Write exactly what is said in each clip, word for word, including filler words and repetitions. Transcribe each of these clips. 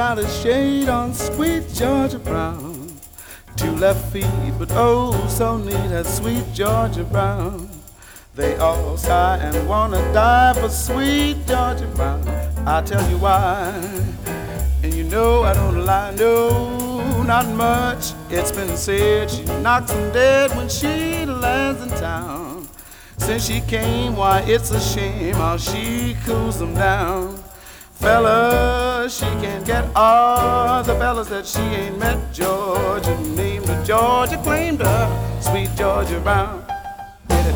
got a shade on sweet Georgia Brown. Two left feet, but oh, so neat as sweet Georgia Brown. They all sigh and wanna die for sweet Georgia Brown. I'll tell you why, and you know I don't lie, no, not much. It's been said she knocks them dead when she lands in town. Since she came, why it's a shame how she cools them down. Fellas, she can't get all the fellas that she ain't met. Georgia named her, Georgia claimed her, sweet Georgia Brown. Get it?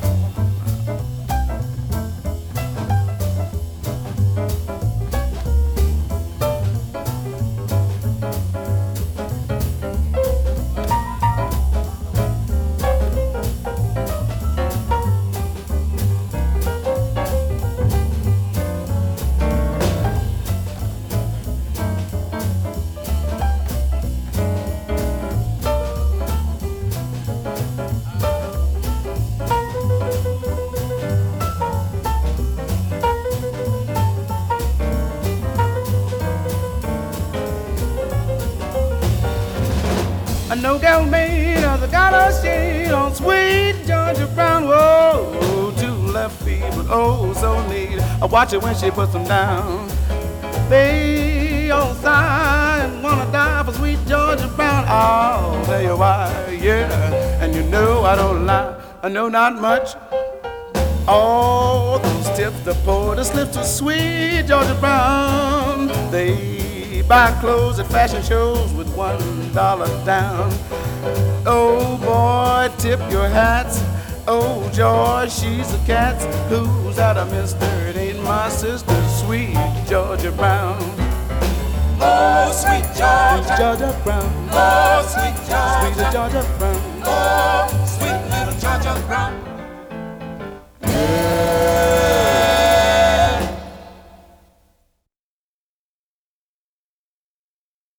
No girl made us got a shade on sweet Georgia Brown. Whoa, two left feet, but oh so neat. I watch it when she puts them down. They all sigh and wanna die for sweet Georgia Brown. I'll tell you why, yeah. And you know I don't lie, I know not much. All those tips the poor the slip to sweet Georgia Brown. They buy clothes at fashion shows with one dollar down. Oh boy, tip your hats. Oh George, she's a cat. Who's that a mister? It ain't my sister, sweet Georgia Brown. Oh, sweet Georgia, sweet Georgia Brown. Oh, sweet Georgia, sweet Georgia Brown. Oh, sweet little Georgia Brown.